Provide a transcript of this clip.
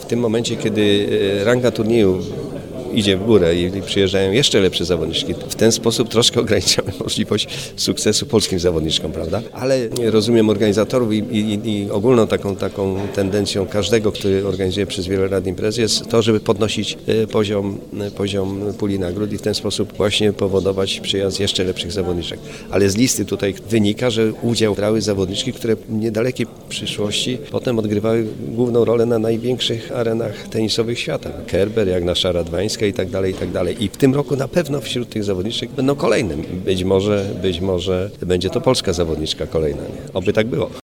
w tym momencie, kiedy ranga turnieju idzie w górę i przyjeżdżają jeszcze lepsze zawodniczki. W ten sposób troszkę ograniczamy możliwość sukcesu polskim zawodniczkom, prawda? Ale rozumiem organizatorów i ogólną taką tendencją każdego, który organizuje przez wiele lat imprezy, jest to, żeby podnosić poziom puli nagród i w ten sposób właśnie powodować przyjazd jeszcze lepszych zawodniczek. Ale z listy tutaj wynika, że udział brały zawodniczki, które w niedalekiej przyszłości potem odgrywały główną rolę na największych arenach tenisowych świata. Kerber, jak nasza Radwańska i tak dalej, i tak dalej. I w tym roku na pewno wśród tych zawodniczek będą kolejne. Być może będzie to polska zawodniczka kolejna. Nie? Oby tak było.